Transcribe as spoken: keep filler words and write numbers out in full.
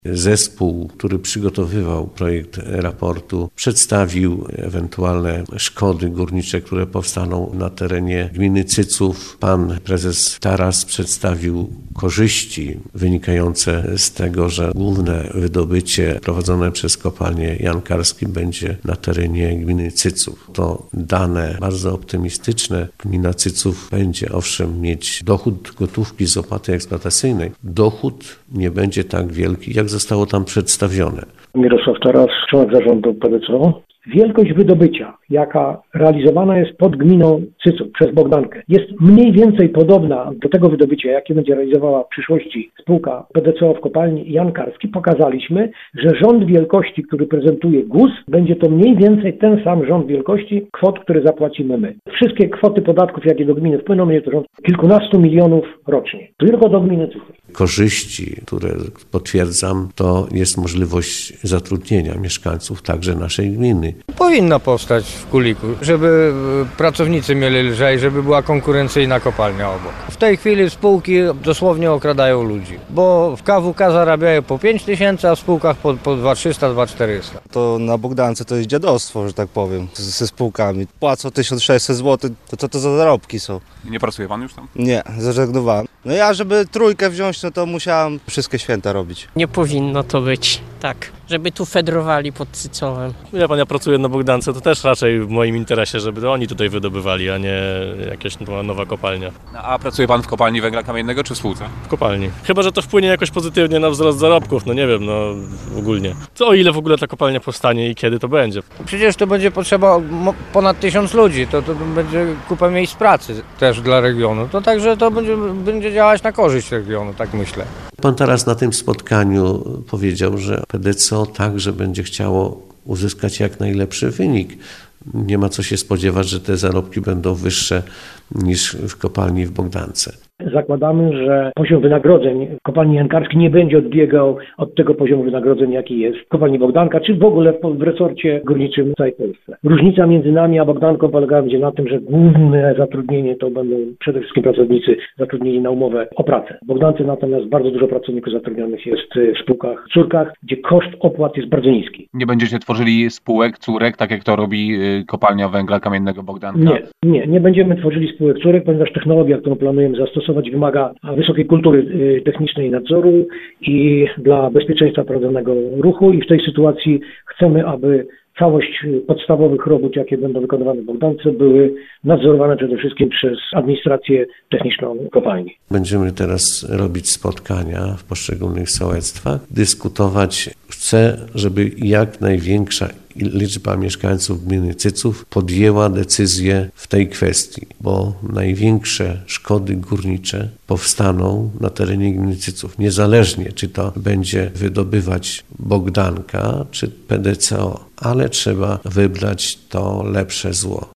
Zespół, który przygotowywał projekt raportu, przedstawił ewentualne szkody górnicze, które powstaną na terenie gminy Cyców. Pan prezes Taras przedstawił korzyści wynikające z tego, że główne wydobycie prowadzone przez kopalnię Jan Karski będzie na terenie gminy Cyców. To dane bardzo optymistyczne. Gmina Cyców będzie owszem mieć dochód gotówki z opłaty eksploatacyjnej. Dochód nie będzie tak wielki, jak zostało tam przedstawione. Mirosław Taras, członek zarządu P D C O. Wielkość wydobycia, jaka realizowana jest pod gminą Cyców przez Bogdankę, jest mniej więcej podobna do tego wydobycia, jakie będzie realizowała w przyszłości spółka P D C O w kopalni Jan Karski. Pokazaliśmy, że rząd wielkości, który prezentuje G U S, będzie to mniej więcej ten sam rząd wielkości kwot, które zapłacimy my. Wszystkie kwoty podatków, jakie do gminy wpłyną, będzie to rząd kilkunastu milionów rocznie. Tylko do gminy Cyców. Korzyści, które potwierdzam, to jest możliwość zatrudnienia mieszkańców także naszej gminy. Powinno powstać w Kuliku, żeby pracownicy mieli lżej, żeby była konkurencyjna kopalnia obok. W tej chwili spółki dosłownie okradają ludzi, bo w K W K zarabiają po pięć tysięcy, a w spółkach po, po dwa tysiące trzysta do dwa tysiące czterysta. To na Bogdance to jest dziadostwo, że tak powiem, ze spółkami. Płacą tysiąc sześćset złotych, to co to za zarobki są? Nie pracuje pan już tam? Nie, zrezygnowałem. No ja, żeby trójkę wziąć, no to musiałem wszystkie święta robić. Nie powinno to być, tak, żeby tu fedrowali pod Cycowem. Ja pan, ja pracuję na Bogdance, to też raczej w moim interesie, żeby to oni tutaj wydobywali, a nie jakaś nowa, nowa kopalnia. No, a pracuje pan w kopalni węgla kamiennego czy w spółce? W kopalni. Chyba że to wpłynie jakoś pozytywnie na wzrost zarobków, no nie wiem, no ogólnie. Co o ile w ogóle ta kopalnia powstanie i kiedy to będzie? Przecież to będzie potrzeba ponad tysiąc ludzi, to, to będzie kupa miejsc pracy też dla regionu. To także to będzie, będzie działać na korzyść regionu, tak myślę. Pan Taras na tym spotkaniu powiedział, że P D C O także będzie chciało uzyskać jak najlepszy wynik. Nie ma co się spodziewać, że te zarobki będą wyższe niż w kopalni w Bogdance. Zakładamy, że poziom wynagrodzeń w kopalni Jan Karski nie będzie odbiegał od tego poziomu wynagrodzeń, jaki jest w kopalni Bogdanka, czy w ogóle w resorcie górniczym w całej Polsce. Różnica między nami a Bogdanką polega będzie na tym, że główne zatrudnienie to będą przede wszystkim pracownicy zatrudnieni na umowę o pracę. W Bogdance natomiast bardzo dużo pracowników zatrudnionych jest w spółkach córkach, gdzie koszt opłat jest bardzo niski. Nie będziecie tworzyli spółek, córek, tak jak to robi kopalnia węgla kamiennego Bogdanka? Nie, nie, nie będziemy tworzyli spółek córek, ponieważ technologia, którą planujemy zastosować, wymaga wysokiej kultury technicznej i nadzoru i dla bezpieczeństwa prowadzonego ruchu i w tej sytuacji chcemy, aby całość podstawowych robót, jakie będą wykonywane w Bogdance, były nadzorowane przede wszystkim przez administrację techniczną kopalni. Będziemy teraz robić spotkania w poszczególnych sołectwach, dyskutować. Chcę, żeby jak największa liczba mieszkańców gminy Cyców podjęła decyzję w tej kwestii, bo największe szkody górnicze powstaną na terenie gminy Cyców, niezależnie czy to będzie wydobywać Bogdanka czy P D C O, ale trzeba wybrać to lepsze zło.